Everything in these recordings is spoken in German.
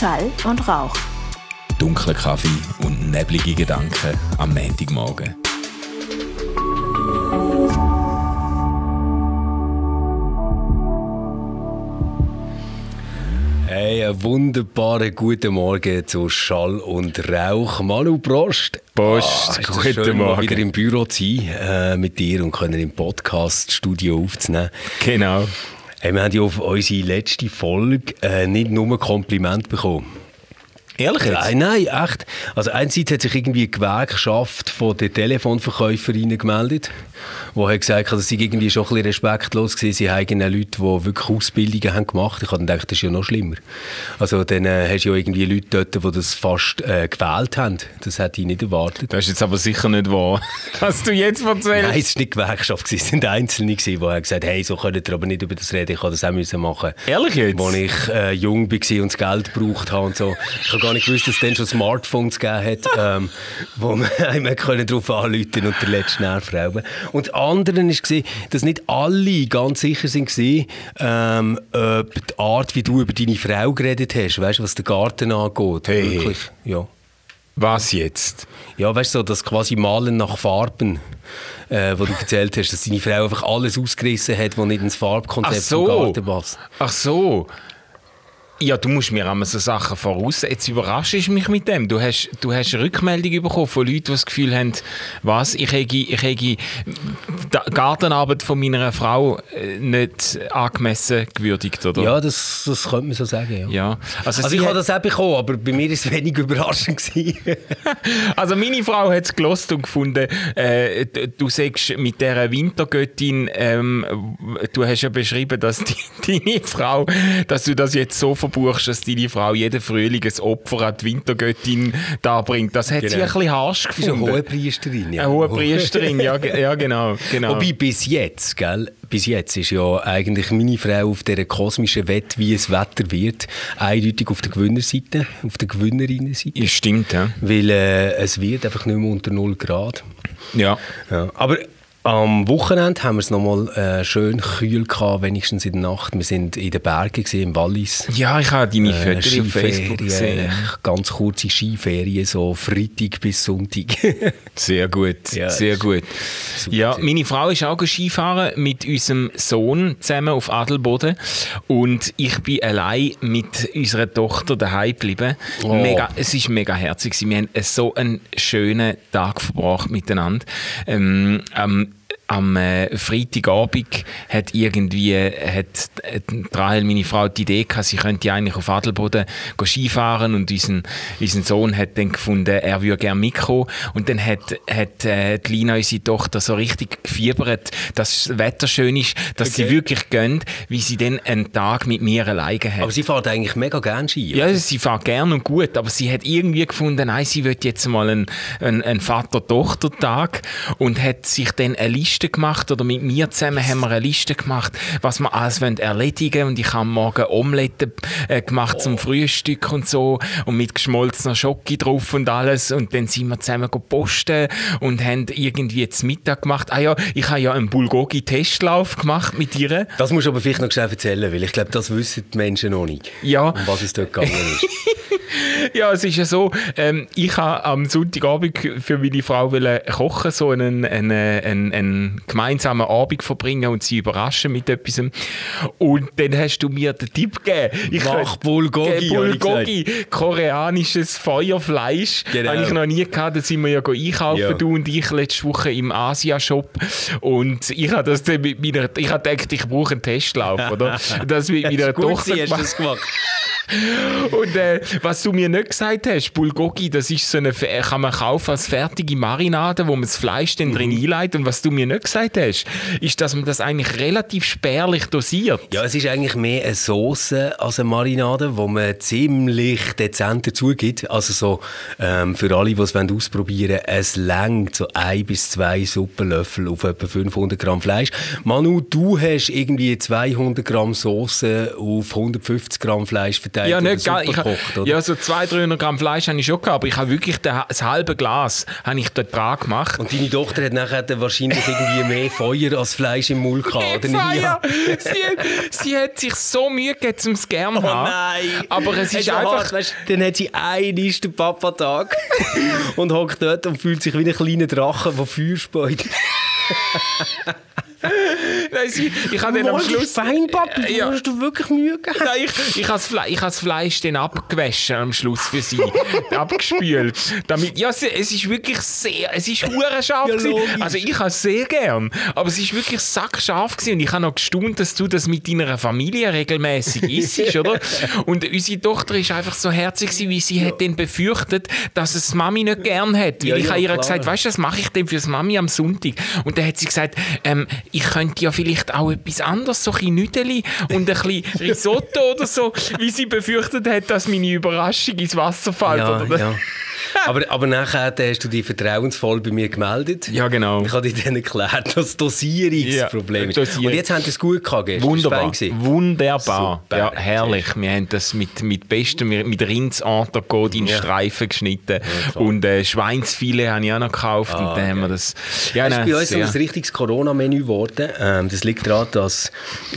Schall und Rauch. Dunkler Kaffee und neblige Gedanken am Montagmorgen. Hey, einen wunderbaren guten Morgen zu Schall und Rauch. Manu, Prost. Prost, Guten Morgen. Mal wieder im Büro zu sein mit dir und können im Podcast-Studio aufzunehmen. Genau. Hey, wir haben ja auf unsere letzte Folge nicht nur Kompliment bekommen. Ehrlich jetzt? Nein, echt. Also einerseits hat sich irgendwie eine Gewerkschaft von den Telefonverkäuferinnen gemeldet, die hat gesagt, dass sie irgendwie schon ein bisschen respektlos waren. Sie haben Leute, die wirklich Ausbildungen haben gemacht. Ich habe gedacht, das ist ja noch schlimmer. Also dann hast du ja irgendwie Leute dort, die das fast gewählt haben. Das hätte ich nicht erwartet. Das ist jetzt aber sicher nicht wahr, was du jetzt erzählst. Nein, es war nicht die Gewerkschaft, es waren Einzelne, die haben gesagt, hey, so könnt ihr aber nicht über das reden, ich habe das auch machen. Ehrlich jetzt? Als ich jung war und das Geld gebraucht habe und so. Ich habe gar nicht gewusst, dass es dann schon Smartphones gegeben hat, wo man darauf anrufen konnte und den letzten Nerv rauben. Und das andere war, dass nicht alle ganz sicher waren, ob die Art, wie du über deine Frau geredet hast, weißt du, was den Garten angeht. Hey. Wirklich, ja. Was jetzt? Ja, weißt du, so das quasi Malen nach Farben, wo du erzählt hast, dass deine Frau einfach alles ausgerissen hat, was nicht ins Farbkonzept vom Garten passt. Ach so. Ja, du musst mir einmal so Sachen voraus. Jetzt überraschst du mich mit dem. Du hast Rückmeldungen bekommen von Leuten, die das Gefühl haben, was, ich habe die Gartenarbeit von meiner Frau nicht angemessen gewürdigt, oder? Ja, das könnte man so sagen, ja. Ja. Also ich habe das auch bekommen, aber bei mir war es wenig überraschend. Also meine Frau hat es gehört und gefunden, du sagst mit dieser Wintergöttin, du hast ja beschrieben, dass deine Frau, dass du das jetzt so verbuchst, dass deine Frau jeden Frühling ein Opfer an die Wintergöttin darbringt. Das hat sie ein bisschen harsch gefunden. Das ist eine Hohepriesterin, ja. Eine Hohepriesterin, ja, genau. Wobei bis jetzt ist ja eigentlich meine Frau auf dieser kosmischen Wette, wie es Wetter wird, eindeutig auf der Gewinnerseite, auf der Gewinnerinnenseite. Ja, stimmt, ja. Weil es wird einfach nicht mehr unter 0 Grad. Ja. Aber am Wochenende haben wir es nochmal schön kühl gehabt, wenigstens in der Nacht. Wir waren in den Bergen, im Wallis. Ja, ich habe deine Fotos auf Facebook gesehen. Ganz kurze Skiferien, so Freitag bis Sonntag. Sehr gut, ja, sehr gut. Super. Ja, meine Frau ist auch Skifahren mit unserem Sohn zusammen auf Adelboden. Und ich bin allein mit unserer Tochter daheim geblieben. Oh. Es war mega herzig. Wir haben so einen schönen Tag verbracht miteinander. Am Freitagabend hat Rahel, meine Frau, die Idee gehabt, sie könnte eigentlich auf Adelboden Skifahren und unser Sohn hat dann gefunden, er würde gerne mitkommen. Und dann hat die Lina, unsere Tochter, so richtig gefiebert, dass das Wetter schön ist, dass sie wirklich gönnt, wie sie dann einen Tag mit mir alleine hat. Aber sie fährt eigentlich mega gerne Ski, oder? Ja, sie fährt gerne und gut, aber sie hat irgendwie gefunden, nein, sie will jetzt mal einen Vater-Tochter-Tag und hat sich dann eine Liste gemacht, oder mit mir zusammen haben wir eine Liste gemacht, was wir alles erledigen wollen. Und ich habe morgen Omelette gemacht zum Frühstück und so und mit geschmolzener Schoki drauf und alles. Und dann sind wir zusammen posten und haben irgendwie zum Mittag gemacht. Ah ja, ich habe ja einen Bulgogi-Testlauf gemacht mit ihr. Das musst du aber vielleicht noch schnell erzählen, weil ich glaube, das wissen die Menschen noch nicht, ja. um was es dort gegangen ist. Ja, es ist ja so, ich habe am Sonntagabend für meine Frau kochen, so einen gemeinsamen Abend verbringen und sie überraschen mit etwas. Und dann hast du mir den Tipp gegeben. Mach Bulgogi. Bulgogi, koreanisches Feuerfleisch. Genau. Habe ich noch nie gehabt, da sind wir ja einkaufen, ja. Du und ich, letzte Woche im Asia-Shop. Und ich habe das dann ich habe gedacht, ich brauche einen Testlauf, oder? Das mit meiner Tochter gemacht. Und was du mir nicht gesagt hast, Bulgogi, das ist so kann man kaufen als fertige Marinade, wo man das Fleisch dann drin einlegt. Und was du mir nicht gesagt hast, ist, dass man das eigentlich relativ spärlich dosiert. Ja, es ist eigentlich mehr eine Sauce als eine Marinade, wo man ziemlich dezent dazu gibt. Also so, für alle, die es ausprobieren wollen, es reicht so 1 bis 2 Suppenlöffel auf etwa 500 Gramm Fleisch. Manu, du hast irgendwie 200 Gramm Sauce auf 150 Gramm Fleisch verteilt. verteilt Ja, oder nicht Suppe geil. gekocht, oder? Ja, so 200-300 Gramm Fleisch habe ich schon gehabt, aber ich habe wirklich das halbe Glas habe ich dort dran gemacht. Und deine Tochter hat nachher wahrscheinlich irgendwie mehr Feuer als Fleisch im Mund gehabt, oder nicht? Ja. Sie hat sich so Mühe gegeben, um es gerne zu haben. Nein! Aber es ist einfach... einfach... Weißt, dann hat sie einen den Papa-Tag und hockt dort und fühlt sich wie ein kleiner Drache, der Feuer späut. Nein, ich habe dann am Schluss... Fein, Papi, Ja. hast du wirklich Mühe gegeben? Nein, ich habe das Fleisch dann abgewaschen am Schluss für sie. Abgespült. Damit, ja, es ist wirklich sehr... Es ist hure scharf Ja, gewesen. logisch. Also ich habe es sehr gern. Aber es ist wirklich sackscharf gewesen. Und ich habe noch gestaunt, dass du das mit deiner Familie regelmäßig isst, oder? Und unsere Tochter ist einfach so herzig gewesen, wie sie hat dann befürchtet, dass es die Mami nicht gern hat. Weil Ja, ich ja, habe ihr klar. gesagt, weißt du, was mache ich denn fürs Mami am Sonntag? Und dann hat sie gesagt, ich könnte ja vielleicht auch etwas anderes, so ein bisschen Nüdeli und ein bisschen Risotto oder so, wie sie befürchtet hat, dass meine Überraschung ins Wasser fällt. Ja, oder? ja. Aber nachher hast du dich vertrauensvoll bei mir gemeldet. Ja, genau. Ich habe dir dann erklärt, dass Dosierungsproblem ist. Dosierung. Und jetzt haben wir es gut gehabt gestern. Wunderbar, Ist fein gewesen. wunderbar. Super. Ja, herrlich. Wir haben das mit bestem, mit Rindsentrecôte in Ja. Streifen geschnitten klar. und Schweinsfilet habe ich auch noch gekauft und dann haben wir das... Ja, Das ist nein, bei uns so sehr- ein richtiges Corona-Menü geworden. Das liegt daran, dass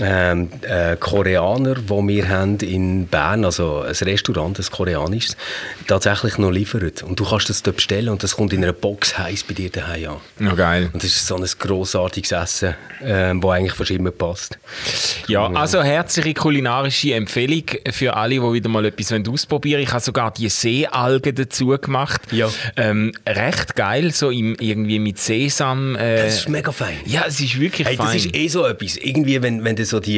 Koreaner, die wir haben in Bern, also ein Restaurant, ein koreanisches, tatsächlich noch liefern. Und du kannst das dort bestellen und das kommt in einer Box heiß bei dir daheim an. Ja, geil. Und das ist so ein grossartiges Essen, das eigentlich fast immer passt. Ja, also herzliche kulinarische Empfehlung für alle, die wieder mal etwas ausprobieren wollen. Ich habe sogar die Seealgen dazu gemacht. Ja. Recht geil, so irgendwie mit Sesam. Das ist mega fein. Ja, es ist wirklich Hey, das fein. ist eh so etwas. Irgendwie, wenn du so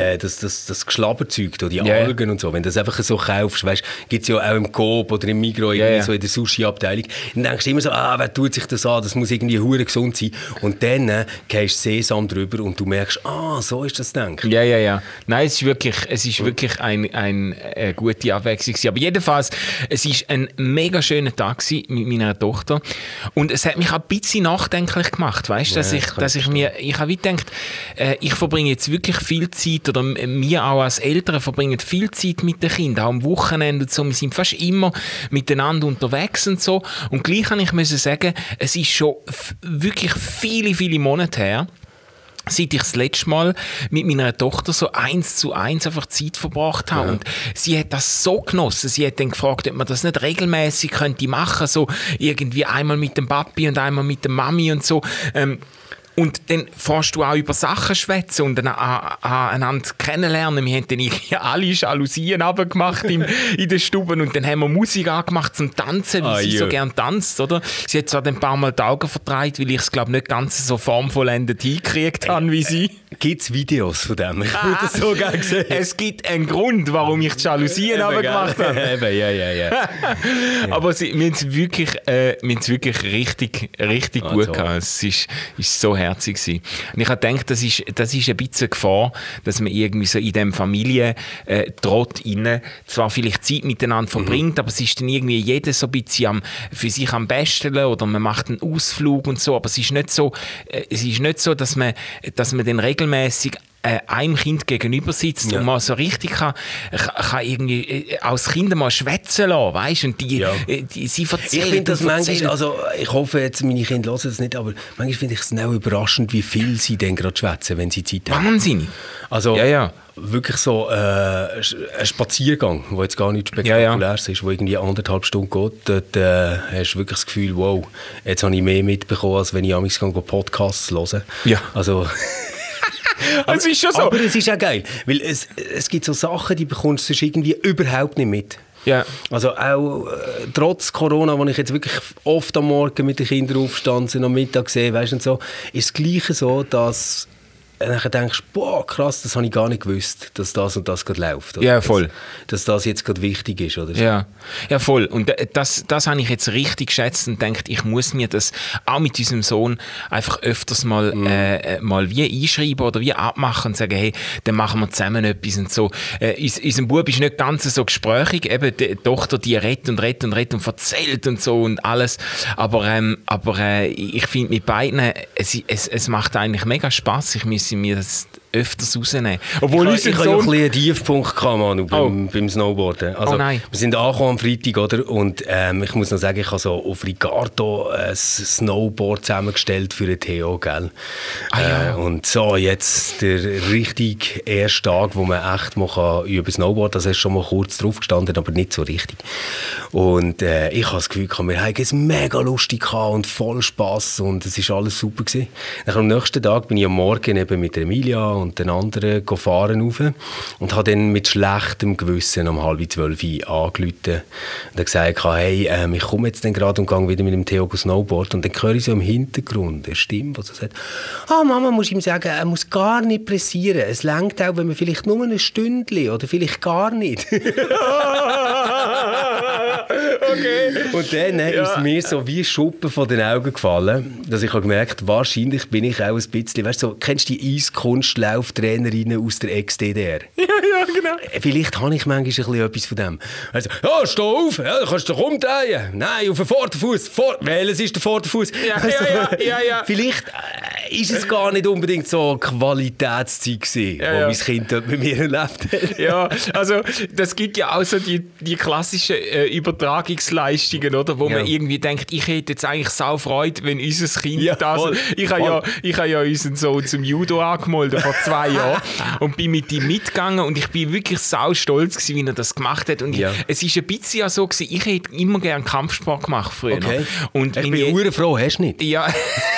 das Geschlabberzeug, die Ja. Algen und so, wenn du das einfach so kaufst, weißt, gibt es ja auch im Coop oder im Migros irgendwie Ja. so in der Sushi-Abteilung, dann denkst du immer so, wer tut sich das an, das muss irgendwie hure gesund sein. Und dann gehst du Sesam drüber und du merkst, so ist das gedacht. Ja. Nein, es ist wirklich eine gute Abwechslung gewesen. Aber jedenfalls, es war ein mega schöner Tag gewesen mit meiner Tochter. Und es hat mich auch ein bisschen nachdenklich gemacht, weißt, dass ich habe wie gedacht, ich verbringe jetzt wirklich viel Zeit, oder wir auch als Eltern verbringen viel Zeit mit den Kindern, auch am Wochenende und so. Wir sind fast immer miteinander unterwegs und so. Und gleich müssen ich sagen, es ist schon wirklich viele, viele Monate her, seit ich das letzte Mal mit meiner Tochter so 1:1 einfach Zeit verbracht habe. Ja. Und sie hat das so genossen. Sie hat dann gefragt, ob man das nicht regelmäßig könnte machen, so irgendwie einmal mit dem Papi und einmal mit der Mami und so. Und dann fährst du auch über Sachen schwätzen und dann einander kennenlernen. Wir haben dann irgendwie alle Jalousien runtergemacht in den Stuben und dann haben wir Musik angemacht zum Tanzen, weil sie so gern tanzt, oder? Sie hat zwar dann ein paar Mal die Augen verdreht, weil ich es, glaube ich, nicht ganz so formvollendet hingekriegt habe wie sie. Gibt es Videos von dem? Ich würde das so gerne sehen. Es gibt einen Grund, warum ich die Jalousien runtergemacht habe. Eben, ja. Aber wir haben es wirklich richtig gut toll. gehabt. Es ist so herzig gewesen. Und ich habe gedacht, das ist ein bisschen eine Gefahr, dass man irgendwie so in diesem Familientrott zwar vielleicht Zeit miteinander verbringt, aber es ist dann irgendwie jeder so ein bisschen für sich am besten oder man macht einen Ausflug und so, aber es ist nicht so, dass man dann regelmäßig einem Kind gegenüber sitzt und mal so richtig kann irgendwie als Kind mal schwätzen lassen, weißt? Und sie erzählen. Ich finde das und manchmal, erzählen. also ich hoffe jetzt, meine Kinder hören das nicht, aber manchmal finde ich es auch überraschend, wie viel sie dann gerade schwätzen, wenn sie Zeit haben. Wahnsinnig. Also Ja. wirklich so ein Spaziergang, der jetzt gar nicht spektakulär ist, wo irgendwie 1,5 Stunden geht, dort hast du wirklich das Gefühl, wow, jetzt habe ich mehr mitbekommen, als wenn ich manchmal Podcasts höre. Ja. Also... Es ist schon so. Aber es ist auch geil, weil es gibt so Sachen, die bekommst du sonst irgendwie überhaupt nicht mit. Ja. Also auch trotz Corona, wo ich jetzt wirklich oft am Morgen mit den Kindern aufstand, sie am Mittag sehe, weißt und so, ist das Gleiche so, dass du dann denkst, boah, krass, das habe ich gar nicht gewusst, dass das und das gerade läuft. Oder? Ja, voll. Dass das jetzt gerade wichtig ist, oder? Ja, voll. Und das habe ich jetzt richtig geschätzt und gedacht, ich muss mir das auch mit unserem Sohn einfach öfters mal wie einschreiben oder wie abmachen und sagen, hey, dann machen wir zusammen etwas und so. Unser Bub ist nicht ganz so gesprächig, eben die Tochter, die redet und erzählt und so und alles. Aber ich finde mit beiden, es macht eigentlich mega Spass. Ich müsse mir das öfters rausnehmen. Obwohl Ich hatte ja ein bisschen einen Tiefpunkt gehabt, Manu, beim Snowboarden. Also, wir sind angekommen am Freitag, oder? Und ich muss noch sagen, ich habe so auf Ricardo ein Snowboard zusammengestellt für den Theo, gell? Und so jetzt der richtige erste Tag, wo man echt mal über Snowboard, das ist schon mal kurz drauf gestanden, aber nicht so richtig. Und ich habe das Gefühl, wir haben es mega lustig gehabt und voll Spass und es war alles super gewesen. Dann am nächsten Tag bin ich am Morgen eben mit Emilia und den anderen fahren rauf und habe dann mit schlechtem Gewissen um 11:30 angerufen und gesagt, hey, ich komme jetzt dann gerade und gehe wieder mit dem Theo Snowboard und dann höre ich so im Hintergrund eine Stimme, die so sagt, Mama, muss ich ihm sagen, er muss gar nicht pressieren, es reicht auch, wenn man vielleicht nur ein Stündchen oder vielleicht gar nicht. Okay. Und dann ist mir so wie Schuppen von den Augen gefallen, dass ich habe gemerkt, wahrscheinlich bin ich auch ein bisschen, weißt du, so, kennst du die Eiskunstlauftrainerinnen aus der Ex-DDR? Ja, genau. Vielleicht habe ich manchmal ein bisschen etwas von dem. Also, steh auf, kannst du dich umdrehen? Nein, auf den Vorderfuß. Welches ist der Vorderfuß? Ja. Vielleicht ist es gar nicht unbedingt so Qualitätszeit gewesen, wo mein Kind dort mit mir erlebt hat. Ja, also das gibt ja auch so die klassischen Übertragungsleistungen, oder? Wo man irgendwie denkt, ich hätte jetzt eigentlich sau Freude, wenn unser Kind ich habe ja unseren Sohn zum Judo angemeldet vor 2 Jahren und bin mit ihm mitgegangen und ich bin wirklich sau stolz gewesen, wie er das gemacht hat. Und es ist ein bisschen so gewesen, ich hätte immer gerne Kampfsport gemacht früher. Okay. Und ich bin urfroh, hast du nicht? Ja.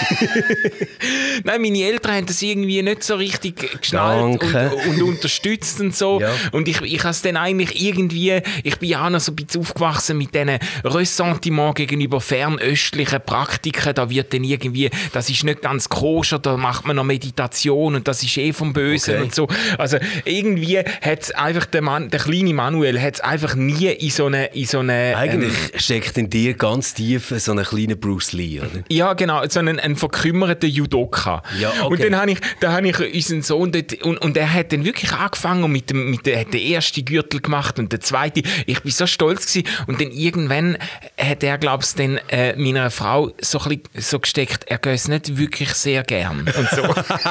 Nein, meine Eltern haben das irgendwie nicht so richtig geschnallt und unterstützt und so. Ja. Und ich habe es dann eigentlich irgendwie, ich bin ja auch noch so ein bisschen aufgewachsen mit diesen Ressentiment gegenüber fernöstlichen Praktiken. Da wird dann irgendwie, das ist nicht ganz koscher, da macht man noch Meditation und das ist vom Bösen und so. Also irgendwie hat es einfach der kleine Manuel hat es einfach nie in so eine eigentlich steckt in dir ganz tief so einen kleinen Bruce Lee, oder? Ja, genau, so einen verkümmerten Judoka. Ja, okay. Und dann habe ich unseren Sohn dort, und er hat dann wirklich angefangen und hat den ersten Gürtel gemacht und den zweiten. Ich bin so stolz gewesen. Und dann irgendwann hat er, glaube ich, dann meiner Frau so ein bisschen so gesteckt, er geht es nicht wirklich sehr gern und so.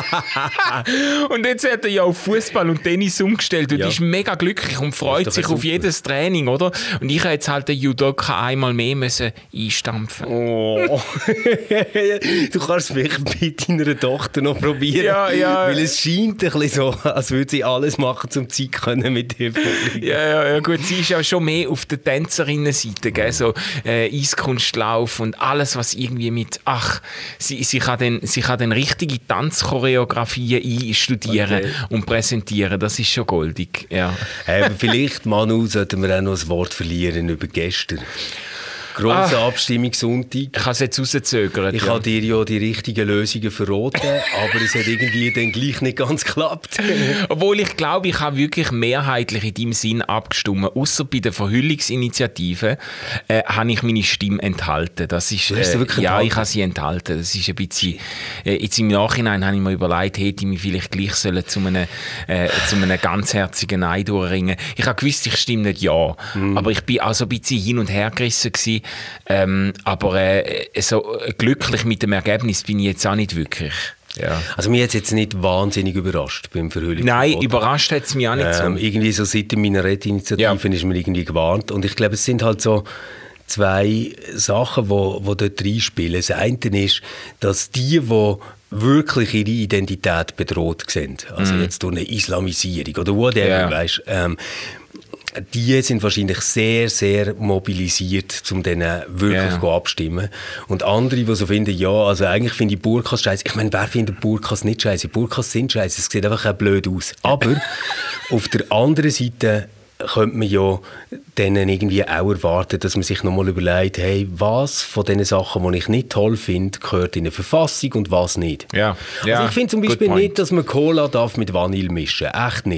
Und jetzt hat er ja auf Fußball und Tennis umgestellt und ist mega glücklich und freut sich auf jedes Training, oder? Und ich habe jetzt halt den Judoka einmal mehr müssen einstampfen. Oh. Du kannst es vielleicht bei deiner Tochter noch probieren. Ja. Weil es scheint ein bisschen so, als würde sie alles machen, um Zeit können mit dir verbringen. Ja, gut, sie ist ja schon mehr auf der Tänzerinnenseite, gell? So Eiskunstlauf und alles, was irgendwie mit, sie kann dann richtige Tanzchoreografien einstudieren und präsentieren. Das ist schon goldig, ja. Vielleicht, Manu, sollten wir auch noch ein Wort verlieren über gestern. Grosser Abstimmungssonntag. Ich habe es jetzt rauszögert. Ich habe dir ja die richtigen Lösungen verraten, aber es hat irgendwie dann gleich nicht ganz geklappt. Obwohl ich glaube, ich habe wirklich mehrheitlich in deinem Sinn abgestimmt. Ausser bei der Verhüllungsinitiative habe ich meine Stimme enthalten. Das ist, hast du wirklich enthalten? Ich habe sie enthalten. Das ist ein bisschen, jetzt im Nachhinein habe ich mir überlegt, hätte ich mich vielleicht gleich zu einem ganzherzigen Nein durchringen. Ich habe gewusst, ich stimme nicht ja. Aber ich bin auch so ein bisschen hin und her gerissen gewesen. Aber so glücklich mit dem Ergebnis bin ich jetzt auch nicht wirklich. Ja. Also mich hat es jetzt nicht wahnsinnig überrascht beim Verhüllungsverbot. Nein, überrascht hat es mich auch nicht so. Irgendwie so seit der Minarett-Initiative ist mir irgendwie gewarnt. Und ich glaube, es sind halt so 2 Sachen, die dort reinspielen. Das eine ist, dass die wirklich ihre Identität bedroht sind, also jetzt durch eine Islamisierung oder whatever, weißt, die sind wahrscheinlich sehr, sehr mobilisiert, um dann wirklich abstimmen. Und andere, die so finden, also eigentlich finde ich Burkas scheiße. Ich meine, wer findet Burkas nicht scheiße? Burkas sind scheiße. Es sieht einfach blöd aus. Aber auf der anderen Seite könnte man ja denen irgendwie auch erwarten, dass man sich nochmal überlegt, hey, was von den Sachen, die ich nicht toll finde, gehört in eine Verfassung und was nicht. Ja. Also ich finde zum Beispiel nicht, dass man Cola darf mit Vanille mischen. Echt nicht.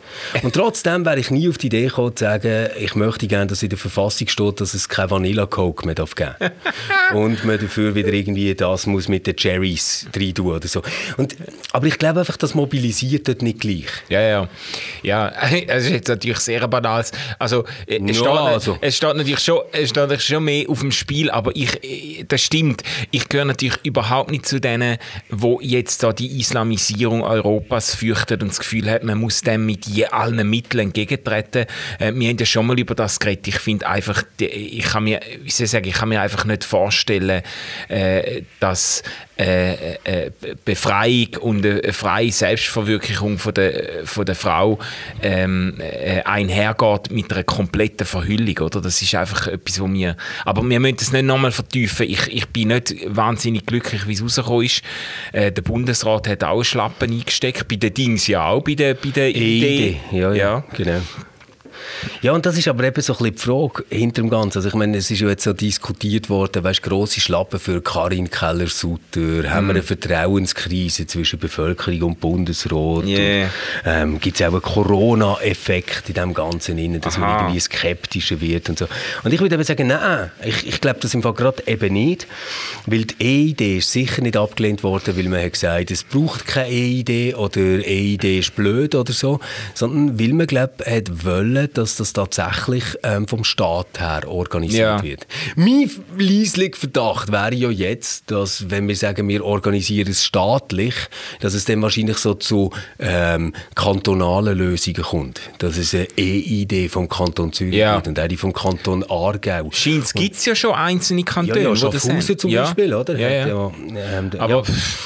Und trotzdem wäre ich nie auf die Idee gekommen, zu sagen, ich möchte gerne, dass in der Verfassung steht, dass es kein Vanilla-Coke mehr geben darf. Und man dafür wieder irgendwie das muss mit den Cherries rein tun oder so. Aber ich glaube einfach, das mobilisiert dort nicht gleich. Ja, es ist jetzt natürlich sehr banal. Also, es steht natürlich schon mehr auf dem Spiel, aber das stimmt. Ich gehöre natürlich überhaupt nicht zu denen, die jetzt da die Islamisierung Europas fürchten und das Gefühl haben, man muss dem mit allen Mitteln entgegentreten. Wir haben ja schon mal über das geredet. Ich finde einfach, ich kann mir einfach nicht vorstellen, dass Befreiung und eine freie Selbstverwirklichung von der Frau einhergeht mit einer kompletten Verhüllung, oder? Das ist einfach etwas, wo wir... Aber wir müssen es nicht nochmal vertiefen. Ich bin nicht wahnsinnig glücklich, wie es rausgekommen ist. Der Bundesrat hat auch Schlappen eingesteckt, bei den Dings ja auch, bei der Idee. Ja, genau. Ja, und das ist aber eben so ein bisschen die Frage hinter dem Ganzen. Also ich meine, es ist ja jetzt so diskutiert worden, weißt, grosse Schlappen für Karin Keller-Sutter, haben wir eine Vertrauenskrise zwischen Bevölkerung und Bundesrat. Yeah. Gibt es auch einen Corona-Effekt in dem Ganzen rein, dass man irgendwie skeptischer wird und so. Und ich würde eben sagen, nein, ich glaube das im Fall gerade eben nicht, weil die EID ist sicher nicht abgelehnt worden, weil man hat gesagt, es braucht keine EID oder EID ist blöd oder so, sondern weil man, glaube ich, hat wollen, dass das tatsächlich vom Staat her organisiert wird. Mein leislicher Verdacht wäre ja jetzt, dass, wenn wir sagen, wir organisieren es staatlich, dass es dann wahrscheinlich so zu kantonalen Lösungen kommt. Dass es eine EID vom Kanton Zürich gibt und eine vom Kanton Aargau. Scheint, gibt es ja schon einzelne Kantone. Ja, Schaffhausen zum Beispiel, oder? Aber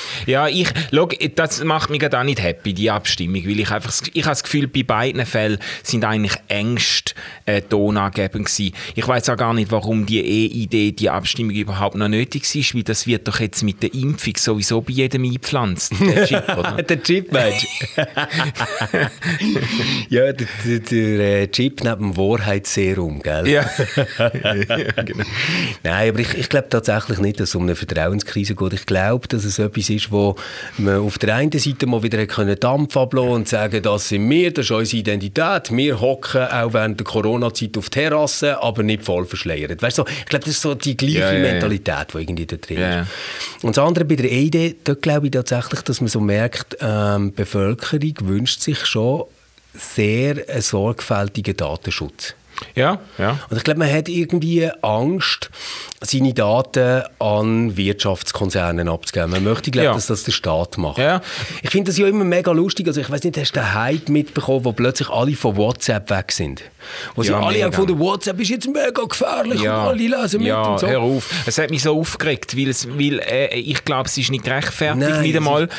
das macht mich gerade auch nicht happy, die Abstimmung, weil ich habe das Gefühl, bei beiden Fällen sind eigentlich Ängste tonangebend gewesen. Ich weiss auch gar nicht, warum die EID, die Abstimmung überhaupt noch nötig ist, weil das wird doch jetzt mit der Impfung sowieso bei jedem eingepflanzt. Der Chip, oder? Der Chip, meinst du? Ja, der Chip neben dem Wahrheitsserum, gell? Ja. Genau. Nein, aber ich glaube tatsächlich nicht, dass es um eine Vertrauenskrise geht. Ich glaube, dass es etwas ist, wo man auf der einen Seite mal wieder Dampf ablassen und sagen, das sind wir, das ist unsere Identität, wir hocken auch während der Corona-Zeit auf Terrassen, aber nicht voll verschleiert. Weißt du, ich glaube, das ist so die gleiche Mentalität, die irgendwie da drin ist. Und das andere bei der EID, dort glaube ich tatsächlich, dass man so merkt, die Bevölkerung wünscht sich schon sehr einen sorgfältigen Datenschutz. Ja. Und ich glaube, man hat irgendwie Angst, seine Daten an Wirtschaftskonzernen abzugeben. Man möchte, glaube dass das der Staat macht. Ja. Ich finde das ja immer mega lustig. Also ich weiß nicht, hast du den Hype mitbekommen, wo plötzlich alle von WhatsApp weg sind? Wo sie alle haben gefunden, WhatsApp ist jetzt mega gefährlich und alle lesen mit und so. Hör auf. Es hat mich so aufgeregt, weil ich glaube, es ist nicht gerechtfertigt, nicht einmal,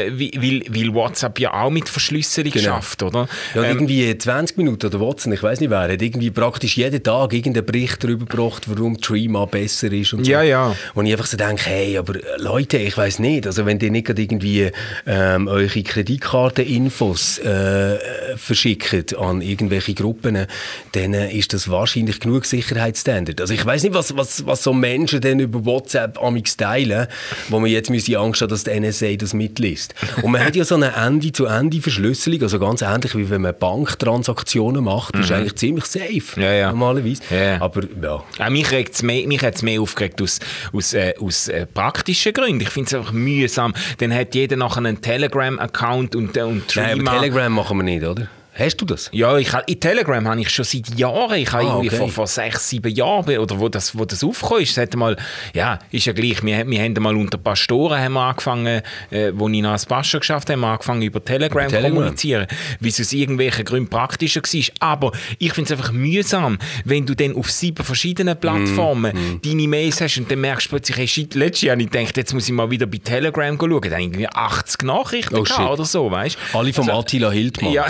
weil WhatsApp ja auch mit Verschlüsselung schafft, oder? Ja, irgendwie 20 Minuten oder WhatsApp, ich weiß nicht wer, hat irgendwie praktisch jeden Tag irgendeinen Bericht darüber gebracht, warum Trima besser ist und so. Ja. Und ich einfach so denke, hey, aber Leute, ich weiß nicht, also wenn ihr nicht gerade irgendwie eure Kreditkarteninfos verschickt an irgendwelche Gruppen, dann ist das wahrscheinlich genug Sicherheitsstandard. Also ich weiß nicht, was so Menschen denn über WhatsApp amigs teilen, wo man jetzt Angst haben, dass die NSA das mitliest. Und man hat ja so eine Ende-zu-Ende-Verschlüsselung, also ganz ähnlich wie wenn man Banktransaktionen macht, ist eigentlich ziemlich safe, normalerweise. Ja. Aber ja. Mich hat es mehr aufgeregt aus praktischen Gründen. Ich finde es einfach mühsam. Dann hat jeder nachher einen Telegram-Account und Trima. Nein, aber Telegram machen wir nicht, oder? Hast du das? Ja, in Telegram habe ich schon seit Jahren. Ich habe irgendwie vor 6-7 Jahren, oder wo das aufgekommen ist, ist ja gleich. Wir haben mal unter Pastoren haben wir angefangen, wo ich noch als Pastor geschafft habe, angefangen über Telegram zu kommunizieren, weil es aus irgendwelchen Gründen praktischer war. Aber ich finde es einfach mühsam, wenn du dann auf 7 verschiedenen Plattformen deine Mails hast und dann merkst du plötzlich, hey, shit, letztes Jahr habe ich gedacht, jetzt muss ich mal wieder bei Telegram schauen. Dann habe ich irgendwie 80 Nachrichten oder so, weißt du? Alle vom Attila Hildmann. Ja.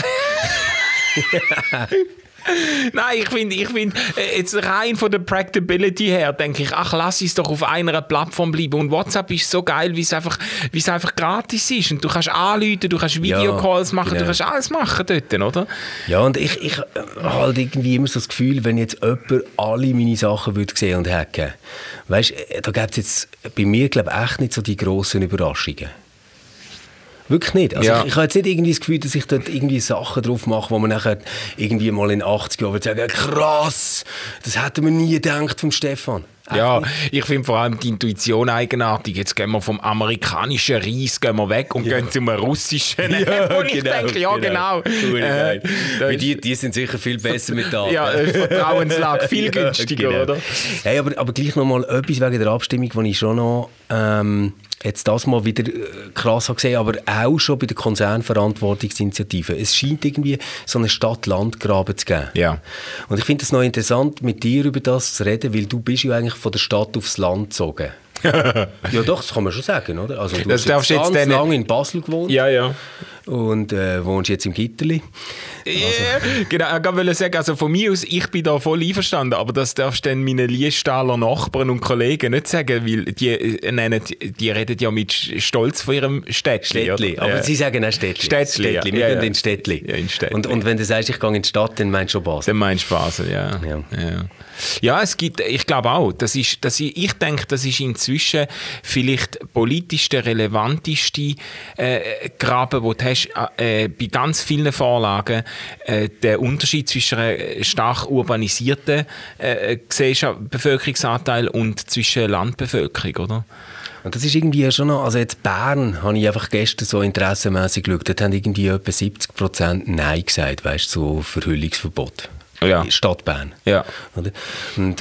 Nein, ich finde, jetzt rein von der Practicability her, denke ich, lass es doch auf einer Plattform bleiben. Und WhatsApp ist so geil, wie es einfach gratis ist. Und du kannst anrufen, du kannst Videocalls machen, du kannst alles machen dort, oder? Ja, und ich habe halt irgendwie immer so das Gefühl, wenn jetzt jemand alle meine Sachen würde sehen und hacken, weißt, da gibt es jetzt bei mir, glaube ich, echt nicht so die grossen Überraschungen. Wirklich nicht. Also Ja. ich habe jetzt nicht irgendwie das Gefühl, dass ich dort irgendwie Sachen drauf mache, wo man nachher irgendwie mal in 80 Jahren sagen, krass, das hätten wir nie gedacht vom Stefan. Ja, ich finde vor allem die Intuition eigenartig. Jetzt gehen wir vom amerikanischen Reis weg und gehen zum russischen. Ja, und ich denke, genau. Weil die sind sicher viel besser mit Daten. Ja, Vertrauenslage viel günstiger, Genau. oder? Hey, aber gleich noch mal etwas wegen der Abstimmung, die ich schon noch jetzt das mal wieder krass habe gesehen, aber auch schon bei der Konzernverantwortungsinitiative. Es scheint irgendwie so einen Stadt-Land-Graben zu geben. Ja. Und ich finde es noch interessant, mit dir über das zu reden, weil du bist ja eigentlich von der Stadt aufs Land gezogen. Ja doch, das kann man schon sagen, oder? Also du Das hast darfst jetzt jetzt ganz dann- lange in Basel gewohnt Ja. und wohnst jetzt im Gitterli. Genau, ich wollte sagen, also von mir aus, ich bin da voll einverstanden, aber das darfst du dann meinen Liestaler Nachbarn und Kollegen nicht sagen, weil die reden ja mit Stolz von ihrem Städtli. Städtli, oder? aber Ja. sie sagen auch Städtli. Städtli, ja. Wir Ja, gehen ja. in Städtli. Ja, in Städtli. Und wenn du sagst, ich gehe in die Stadt, dann meinst du schon Basel. Dann meinst du Basel, ja. Ja, es gibt, ich glaube auch, ich denke, das ist inzwischen vielleicht politisch der relevanteste Graben, den du hast, bei ganz vielen Vorlagen, der Unterschied zwischen einer stark urbanisierten Bevölkerungsanteil und zwischen Landbevölkerung, oder? Und das ist irgendwie schon noch, also jetzt Bern, habe ich einfach gestern so interessenmässig geschaut, dort haben irgendwie etwa 70% Nein gesagt, weißt du, so Verhüllungsverbot. Ja. Stadt Bern. Ja. Oder? Und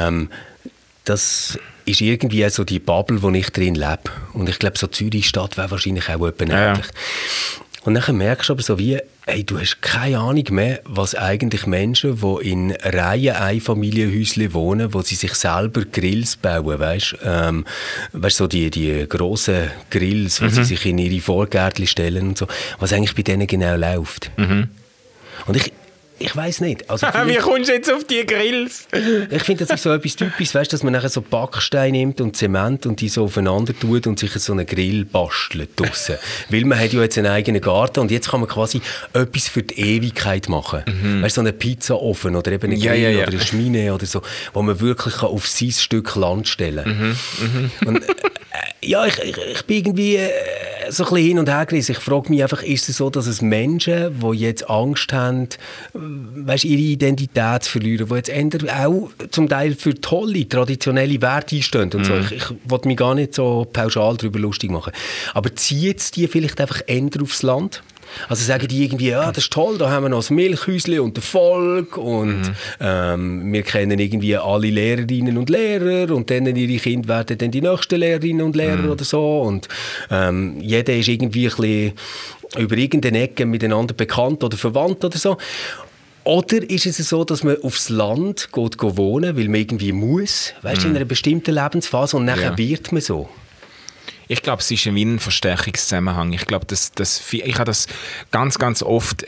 das ist irgendwie so die Bubble, wo ich drin lebe. Und ich glaube, so Zürich-Stadt wäre wahrscheinlich auch etwa ähnlich. Und dann merkst du aber so wie, hey, du hast keine Ahnung mehr, was eigentlich Menschen, die in Reihen Einfamilienhäuschen wohnen, wo sie sich selber Grills bauen, weißt so die grossen Grills, wo sie sich in ihre Vorgärtchen stellen und so, was eigentlich bei denen genau läuft. Und ich weiss nicht. Also Wie kommst du jetzt auf die Grills? ich finde, das ist so etwas Typisches, weißt, dass man nachher so Backsteine nimmt und Zement und die so aufeinander tut und sich so einen Grill bastelt draussen. Weil man hat ja jetzt einen eigenen Garten und jetzt kann man quasi etwas für die Ewigkeit machen. Weißt, so einen Pizzaofen oder eben einen Grill oder eine Schmine oder so, wo man wirklich kann auf sein Stück Land stellen kann. Und ja, ich bin irgendwie so ein bisschen hin und her gerissen. Ich frage mich einfach, ist es so, dass es Menschen, die jetzt Angst haben, weißt, ihre Identität zu verlieren, die jetzt eher auch zum Teil für tolle, traditionelle Werte einstehen und so. Ich will mich gar nicht so pauschal darüber lustig machen. Aber zieht es die vielleicht einfach eher aufs Land? Also sagen die irgendwie, ja, das ist toll, da haben wir noch das Milchhäuschen und den Volk und wir kennen irgendwie alle Lehrerinnen und Lehrer und dann ihre Kinder werden dann die nächsten Lehrerinnen und Lehrer oder so und jeder ist irgendwie ein bisschen über irgendeine Ecke miteinander bekannt oder verwandt oder so. Oder ist es so, dass man aufs Land geht wohnen, weil man irgendwie muss, weißt, in einer bestimmten Lebensphase und nachher wird man so? Ich glaube, es ist wie ein Verstärkungszusammenhang. Ich glaube, ich habe das ganz, ganz oft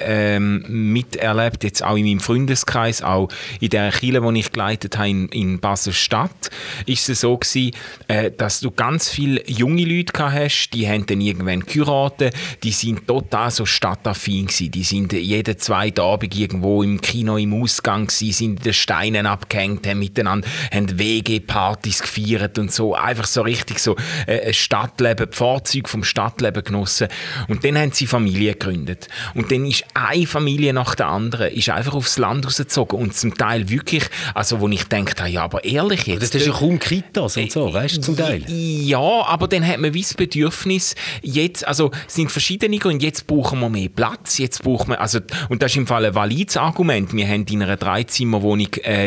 miterlebt, jetzt auch in meinem Freundeskreis, auch in der Kirche, die ich geleitet habe in Basel-Stadt, ist es so gewesen, dass du ganz viele junge Leute gehabt hast, die haben dann irgendwann geheiratet, die sind total so stadtaffin gewesen, die sind jeden zweiten Abend irgendwo im Kino im Ausgang gewesen, sind in den Steinen abgehängt, haben miteinander, haben WG-Partys gefeiert und so, einfach so richtig so Stadtleben, die Vorzüge vom Stadtleben genossen. Und dann haben sie Familie gegründet. Und dann ist eine Familie nach der anderen ist einfach aufs Land rausgezogen. Und zum Teil wirklich, also wo ich denke, ja, aber ehrlich jetzt. Das ist ja kaum Kitas und so, weißt du, zum Teil. Ja, aber dann hat man wie das Bedürfnis, jetzt, also es sind verschiedene Gründe, jetzt brauchen wir mehr Platz, jetzt brauchen wir, also, und das ist im Fall ein valides Argument. Wir haben in einer Dreizimmerwohnung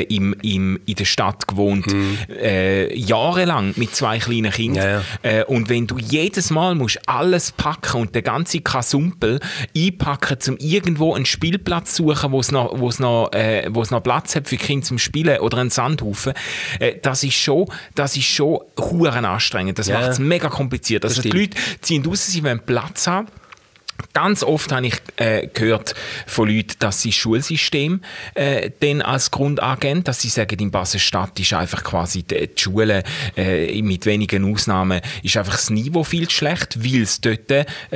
in der Stadt gewohnt, jahrelang mit 2 kleinen Kindern. Ja. Und wenn du jedes Mal musst alles packen und den ganzen Kasumpel einpacken, um irgendwo einen Spielplatz zu suchen, wo es noch Platz hat für Kinder zum Spielen oder einen Sandhaufen, das ist schon huere anstrengend. Das macht es mega kompliziert. Also die Leute ziehen raus, sie wollen Platz haben. Ganz oft habe ich gehört von Leuten, dass sie das Schulsystem dann als Grund angeben, dass sie sagen, in Basel-Stadt ist einfach quasi die Schule mit wenigen Ausnahmen ist einfach das Niveau viel zu schlecht, weil es dort,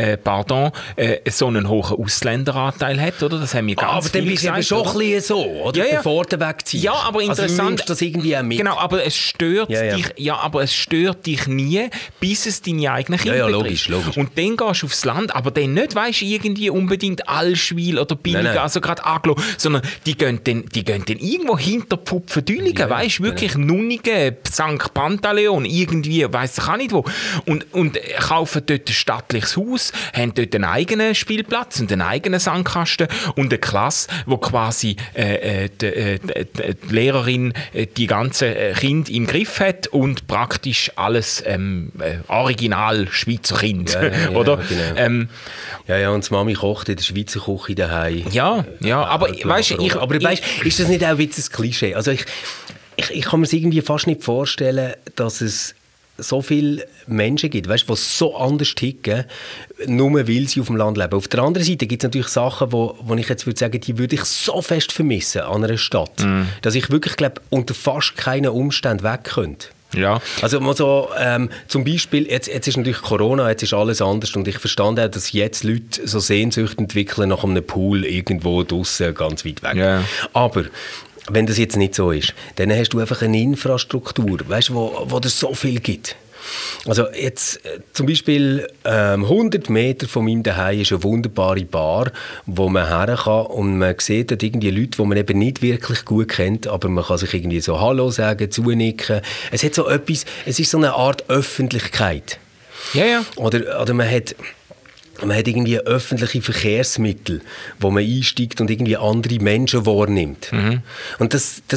so einen hohen Ausländeranteil hat, oder? Das haben wir ganz viel gesagt. Aber dann bist du schon ein bisschen so, oder? Ja. Bevor du wegziehst. Ja, aber interessant. Also du das irgendwie auch mit. Genau, aber es stört dich. Ja, aber es stört dich nie, bis es deine eigenen Kinder betrifft. Logisch. Und dann gehst du aufs Land, aber dann nicht, weißt du, irgendwie unbedingt Allschwil oder Billiger, Nein. also gerade Aglo, sondern die gehen dann irgendwo hinter Pfupfendüligen, weißt du, wirklich Nunnigen, St. Pantaleon, irgendwie, weiss ich auch nicht wo. Und kaufen dort ein stattliches Haus, haben dort einen eigenen Spielplatz und einen eigenen Sandkasten und eine Klasse, wo quasi die Lehrerin die ganzen Kinder im Griff hat und praktisch alles original Schweizer Kind, oder? Genau. Und die Mami kocht in der Schweizer Küche daheim. Ja, aber weißt du, aber ist das nicht auch ein Klischee? Also ich kann mir es irgendwie fast nicht vorstellen, dass es so viele Menschen gibt, weißt, die so anders ticken, nur weil sie auf dem Land leben. Auf der anderen Seite gibt es natürlich Sachen, wo ich jetzt würde sagen, die würde ich so fest vermissen an einer Stadt, dass ich wirklich glaube, unter fast keinen Umständen weg könnte. Ja. Also zum Beispiel, jetzt ist natürlich Corona, jetzt ist alles anders und ich verstand auch, dass jetzt Leute so Sehnsucht entwickeln nach einem Pool irgendwo draussen, ganz weit weg. Ja. Aber wenn das jetzt nicht so ist, dann hast du einfach eine Infrastruktur, weißt, wo es so viel gibt. Also jetzt zum Beispiel 100 Meter von meinem Zuhause ist eine wunderbare Bar, wo man her kann und man sieht dort irgendwie Leute, die man eben nicht wirklich gut kennt, aber man kann sich irgendwie so Hallo sagen, zunicken. Es hat so etwas, es ist so eine Art Öffentlichkeit. Ja. Oder man hat irgendwie öffentliche Verkehrsmittel, wo man einsteigt und irgendwie andere Menschen wahrnimmt. Und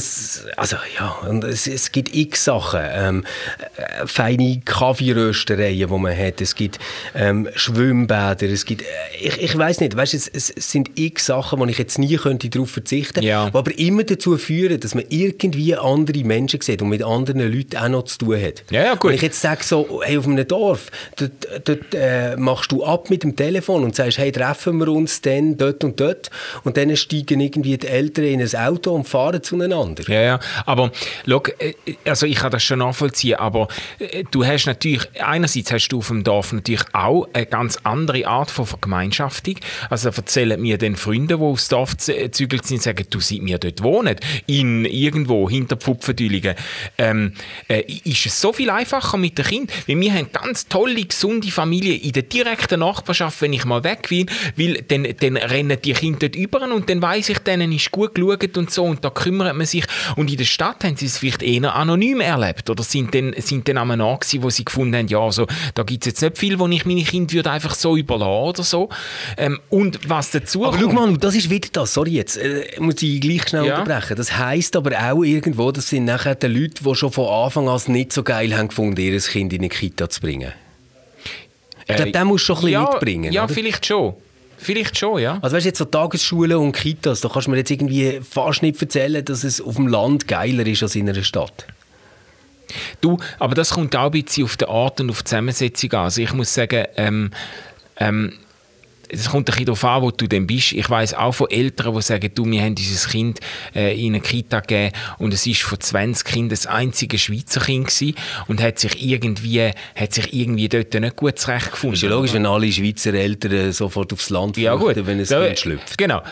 und es gibt x Sachen. Feine Kaffeeröstereien, die man hat. Es gibt Schwimmbäder. Es gibt, ich weiss nicht, weißt, es sind x Sachen, wo ich jetzt nie könnte darauf verzichten könnte, die aber immer dazu führen, dass man irgendwie andere Menschen sieht und mit anderen Leuten auch noch zu tun hat. Ja, gut. Wenn ich jetzt sage, so, hey, auf einem Dorf, dort machst du ab mit dem Telefon und sagst, hey, treffen wir uns dann dort und dann steigen irgendwie die Eltern in ein Auto und fahren zueinander. Ja, aber schau, also ich kann das schon nachvollziehen, aber du hast natürlich, einerseits hast du auf dem Dorf natürlich auch eine ganz andere Art von Vergemeinschaftung. Also erzählen mir dann Freunde, die aufs Dorf gezügelt sind, sagen, du seit wir dort wohnen, irgendwo hinter Pfupfendüligen, ist es so viel einfacher mit den Kindern, weil wir haben ganz tolle, gesunde Familien in der direkten Nachbarschaft, wenn ich mal weg will, weil dann rennen die Kinder dort über und dann weiss ich, denen ist gut geschaut und so und da kümmert man sich. Und in der Stadt haben sie es vielleicht eher anonym erlebt oder sind dann am Ort gewesen, wo sie gefunden haben, ja, also, da gibt es jetzt nicht viel, wo ich meine Kinder würde einfach so überlassen oder so. Und was dazu aber kommt... schau mal, das ist wieder das, sorry jetzt, muss ich gleich schnell unterbrechen. Das heisst aber auch irgendwo, das sind nachher die Leute, die schon von Anfang an nicht so geil haben gefunden, ihr Kind in eine Kita zu bringen. Ich glaube, den musst du schon ein bisschen mitbringen. Ja, oder? Vielleicht schon, ja. Also weißt du, jetzt so Tagesschulen und Kitas, da kannst du mir jetzt irgendwie fast nicht erzählen, dass es auf dem Land geiler ist als in einer Stadt. Du, aber das kommt auch ein bisschen auf den Art und auf die Zusammensetzung an. Also ich muss sagen, es kommt ein bisschen darauf an, wo du dann bist. Ich weiss auch von Eltern, die sagen, du, wir haben dieses Kind in eine Kita gegeben und es war von 20 Kindern das einzige Schweizer Kind gewesen und hat sich irgendwie dort nicht gut zurechtgefunden. Ist ja logisch, wenn alle Schweizer Eltern sofort aufs Land flüchten, wenn ein Kind schlüpft. Genau.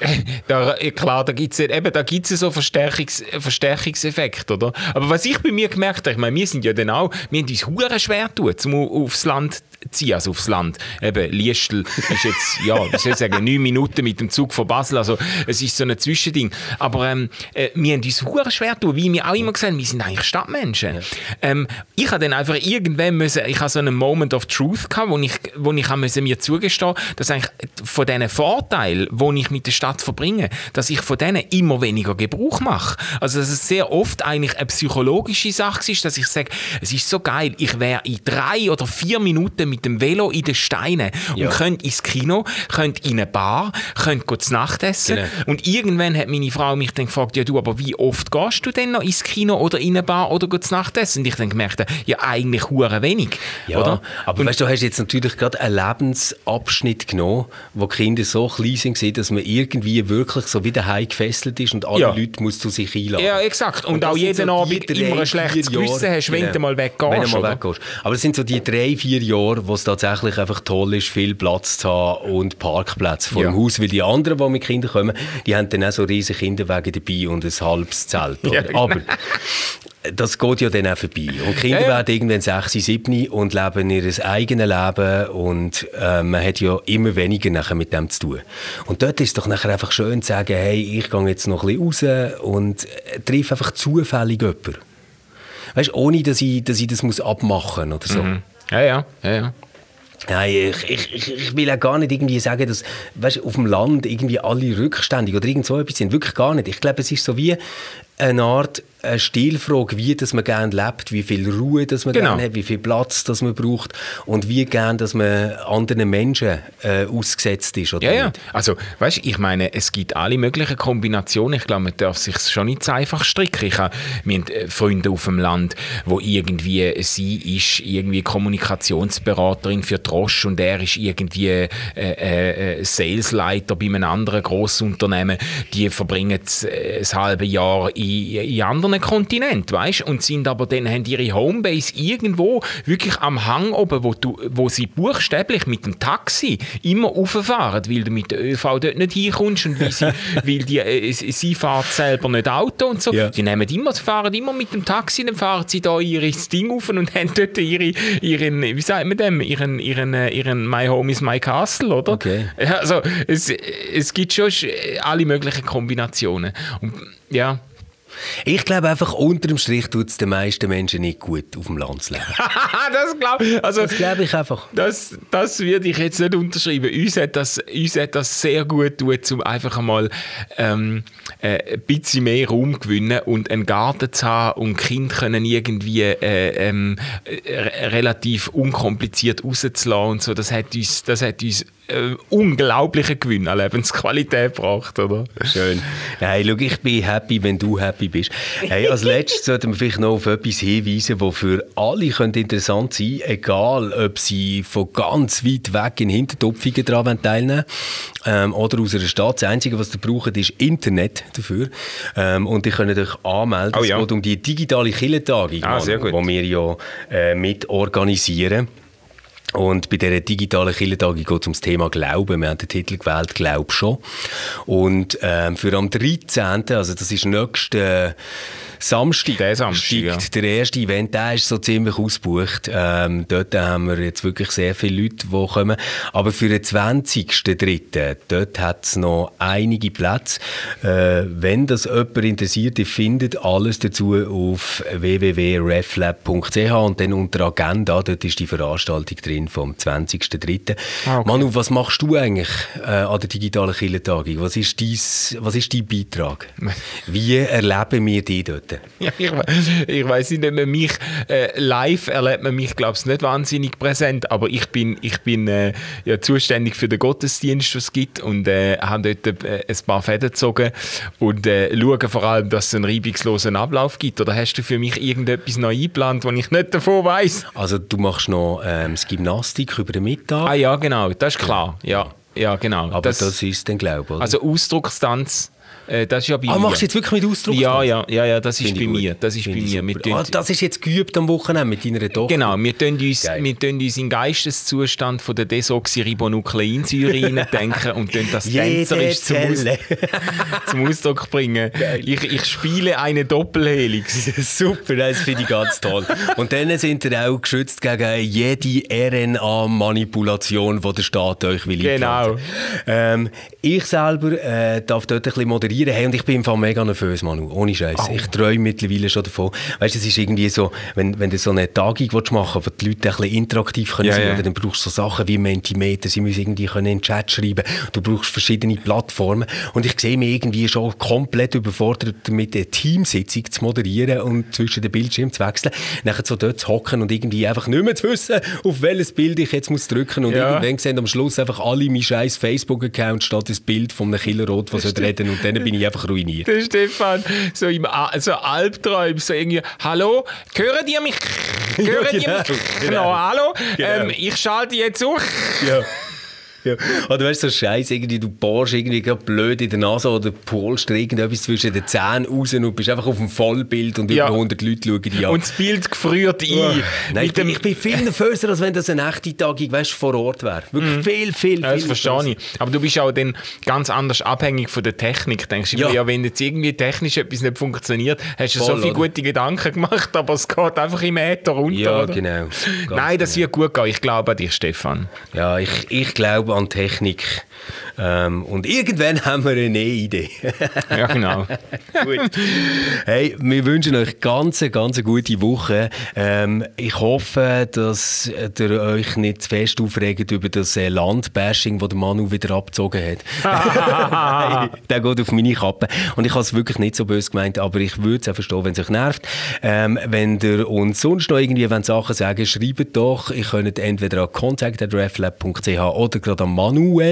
Klar, da gibt es so Verstärkungseffekt, oder? Aber was ich bei mir gemerkt habe, ich meine, wir haben uns verdammt schwer getan, um aufs Land zu ziehen, also aufs Land. Eben, Liestl ist jetzt, wie soll ich sagen, 9 Minuten mit dem Zug von Basel, also es ist so ein Zwischending. Aber wir haben uns verdammt schwer getan, wie wir auch immer gesagt haben, wir sind eigentlich Stadtmenschen. Ja. Ich habe dann einfach irgendwann ich habe so einen Moment of Truth gehabt, wo ich mir zugestehen, dass eigentlich von diesen Vorteilen, die ich mit der Stadt verbringe, dass ich von denen immer weniger Gebrauch mache. Also dass es sehr oft eigentlich eine psychologische Sache ist, dass ich sage, es ist so geil, ich wäre in 3 oder 4 Minuten mit dem Velo in den Steinen und könnte ins Kino Kino, können in eine Bar, können zu Nacht essen. Genau. Und irgendwann hat meine Frau mich dann gefragt, ja du, aber wie oft gehst du denn noch ins Kino oder in eine Bar oder zu Nacht essen? Und ich dann gemerkt, ja eigentlich hure wenig. Ja, oder? aber weißt du, hast jetzt natürlich gerade einen Lebensabschnitt genommen, wo die Kinder so klein sind, dass man irgendwie wirklich so wie daheim gefesselt ist und alle Leute muss zu sich einladen. Ja, exakt. Und auch jeden Abend immer ein schlechtes Gewissen hast, wenn du mal weggehst. Wenn du mal weggehst. Aber es sind so die 3-4 Jahre, wo es tatsächlich einfach toll ist, viel Platz zu haben und Parkplätze vor dem Haus, weil die anderen, die mit Kindern kommen, die haben dann auch so riesige Kinderwagen dabei und ein halbes Zelt. Ja, genau. Aber das geht ja dann auch vorbei. Und die Kinder werden irgendwann 6, 7 und leben ihr eigenes Leben und man hat ja immer weniger nachher mit dem zu tun. Und dort ist es doch nachher einfach schön zu sagen, hey, ich gehe jetzt noch ein bisschen raus und treffe einfach zufällig jemanden. Weißt du, ohne dass ich das muss abmachen oder so. Mhm. Ja. Nein, ich will auch gar nicht irgendwie sagen, dass weißt, auf dem Land irgendwie alle rückständig oder irgend so etwas sind. Wirklich gar nicht. Ich glaube, es ist so wie eine Art eine Stilfrage, wie dass man gerne lebt, wie viel Ruhe dass man gerne hat, wie viel Platz dass man braucht und wie gerne dass man anderen Menschen ausgesetzt ist. Oder Ja. nicht? Also, weißt du, ich meine, es gibt alle möglichen Kombinationen. Ich glaube, man darf sich schon nicht so einfach stricken. Wir haben Freunde auf dem Land, wo irgendwie sie ist irgendwie Kommunikationsberaterin für Trosch und er ist irgendwie Salesleiter bei einem anderen Grossunternehmen. Die verbringen ein halbes Jahr in anderen Kontinenten, weißt? Und sind aber dann, haben ihre Homebase irgendwo wirklich am Hang oben, wo sie buchstäblich mit dem Taxi immer rauffahren, weil du mit der ÖV dort nicht hinkommst und weil sie fahren selber nicht Auto und so. Ja. Sie fahren immer mit dem Taxi, dann fahren sie da ihr Ding auf und haben dort ihren wie sagt man dem, ihren My Home is My Castle, oder? Okay. Also es gibt schon alle möglichen Kombinationen. Und, ja. Ich glaube einfach, unterm Strich tut es den meisten Menschen nicht gut, auf dem Land zu leben. Das glaube ich einfach. Das würde ich jetzt nicht unterschreiben. Uns hat das sehr gut getan, um einfach einmal ein bisschen mehr Raum gewinnen und einen Garten zu haben und Kinder können irgendwie relativ unkompliziert rauszulassen und so. Das hat uns unglaublichen Gewinn an Lebensqualität gebracht, oder? Schön. Nein, schau, ich bin happy, wenn du happy bist. Hey, als letztes sollten wir vielleicht noch auf etwas hinweisen, das für alle interessant sein könnte, egal ob sie von ganz weit weg in Hintertupfingen daran teilnehmen oder aus einer Stadt. Das Einzige, was ihr braucht, ist Internet dafür. Und ihr könnt euch anmelden. Es geht um die digitale Kirchentagung, die wir ja mit organisieren. Und bei dieser digitalen Kirchentagung geht es um das Thema Glauben. Wir haben den Titel gewählt, «Glaub schon». Und für am 13., also das ist nächsten Samstag, der erste Event, der ist so ziemlich ausgebucht. Dort haben wir jetzt wirklich sehr viele Leute, die kommen. Aber für den 20.03., dort hat es noch einige Plätze. Wenn das jemand interessiert, ihr findet alles dazu auf www.reflab.ch und dann unter Agenda, dort ist die Veranstaltung drin vom 20.03. Okay. Manu, was machst du eigentlich an der digitalen Kirchentagung? Was ist dein Beitrag? Wie erleben wir dich dort? Ja, ich weiss nicht, wenn man mich live erlebt man mich, glaube ich, nicht wahnsinnig präsent, aber ich bin ja zuständig für den Gottesdienst, was es gibt und habe dort ein paar Fäden gezogen und schaue vor allem, dass es einen reibungslosen Ablauf gibt. Oder hast du für mich irgendetwas noch eingeplant, was ich nicht davon weiss? Also du machst noch das Gymnastik über den Mittag? Ah ja, genau, das ist klar. Ja, genau. Aber das ist dann, glaube ich, oder? Also Ausdruckstanz. Das ist ja bei mir. Machst du jetzt wirklich mit Ausdruck? Ja, das ist bei mir. Das ist bei mir. Das ist jetzt geübt am Wochenende mit deiner Tochter? Genau, wir tun uns in den Geisteszustand von der Desoxyribonukleinsäure denken und tun das tänzerisch zum Ausdruck bringen. Ich spiele eine Doppelhelix. Super, das finde ich ganz toll. Und dann sind ihr auch geschützt gegen jede RNA-Manipulation, die der Staat euch will. Genau. Ich selber darf dort ein bisschen moderieren. Hey, und ich bin im Fall mega nervös, Manu, ohne Scheiß. Oh. Ich träume mittlerweile schon davon. Weißt du, es ist irgendwie so, wenn du so eine Tagung machen willst, wo die Leute ein bisschen interaktiv können sein, oder dann brauchst du so Sachen wie Mentimeter, sie müssen irgendwie in den Chat schreiben, du brauchst verschiedene Plattformen und ich sehe mich irgendwie schon komplett überfordert damit, eine Teamsitzung zu moderieren und zwischen den Bildschirmen zu wechseln, nachher so dort zu hocken und irgendwie einfach nicht mehr zu wissen, auf welches Bild ich jetzt muss drücken und irgendwann sehen am Schluss einfach alle mein scheiß Facebook-Account statt das Bild von einem Killerrot, was reden und dann bin ich einfach ruiniert. Der Stefan, so im Albträumen, so irgendwie, hallo, hören die mich? Hören die mich? Genau, hallo, ich schalte jetzt auf. Ja. Ja. Oder weißt du, so Scheiße, irgendwie, du bohrst irgendwie gerade blöd in der Nase oder polst irgendetwas zwischen den Zähnen raus und bist einfach auf dem Vollbild und über 100 Leute schauen dich an. Und das Bild gefriert ein. Nein, ich bin viel nervöser, als wenn das eine echte Tagung vor Ort wäre. Wirklich viel. Das verstehe ich. Aber du bist auch dann ganz anders abhängig von der Technik. Denkst du, wenn jetzt irgendwie technisch etwas nicht funktioniert, hast du so viele gute Gedanken gemacht, aber es geht einfach im Äther runter. Ja, oder? genau. Nein, das wird gut gehen. Ich glaube an dich, Stefan. Ja, ich glaube an Technik. Und irgendwann haben wir eine Idee. Ja, genau. Gut. Hey, wir wünschen euch ganz gute Woche. Ich hoffe, dass ihr euch nicht zu fest aufregt über das Landbashing, das der Manu wieder abgezogen hat. Der geht auf meine Kappe. Und ich habe es wirklich nicht so böse gemeint, aber ich würde es auch verstehen, wenn es euch nervt. Wenn ihr uns sonst noch irgendwie Sachen sagen wollt, schreibt doch. Ihr könnt entweder an contact@reflab.ch oder gerade an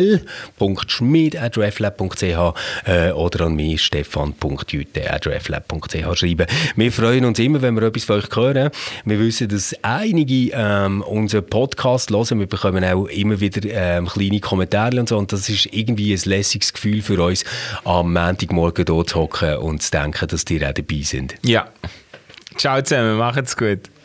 manuel.schmid@reflab.ch oder an mich stefan.jüte@reflab.ch schreiben. Wir freuen uns immer, wenn wir etwas von euch hören. Wir wissen, dass einige unseren Podcast hören. Wir bekommen auch immer wieder kleine Kommentare und so. Und das ist irgendwie ein lässiges Gefühl für uns, am Montagmorgen hier zu hocken und zu denken, dass die auch dabei sind. Ja. Ciao zusammen, macht's gut.